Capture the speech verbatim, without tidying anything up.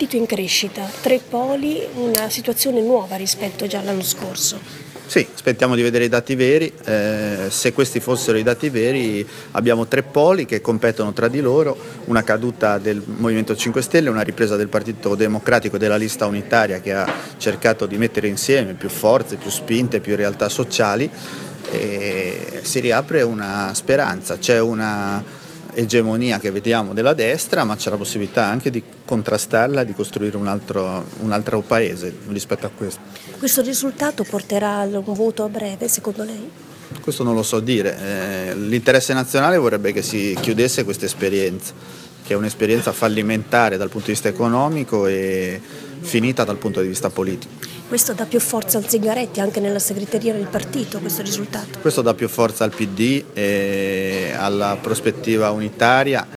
partito in crescita, tre poli, una situazione nuova rispetto già all'anno scorso. Sì, aspettiamo di vedere i dati veri, eh, se questi fossero i dati veri abbiamo tre poli che competono tra di loro, una caduta del Movimento cinque Stelle, una ripresa del Partito Democratico e della lista unitaria che ha cercato di mettere insieme più forze, più spinte, più realtà sociali, e si riapre una speranza, c'è una egemonia che vediamo della destra, ma c'è la possibilità anche di contrastarla, di costruire un altro, un altro paese rispetto a questo. Questo risultato porterà a un voto a breve, secondo lei? Questo non lo so dire, eh, l'interesse nazionale vorrebbe che si chiudesse questa esperienza, che è un'esperienza fallimentare dal punto di vista economico e finita dal punto di vista politico. Questo dà più forza al Zingaretti anche nella segreteria del partito, questo risultato? Questo dà più forza al P D e alla prospettiva unitaria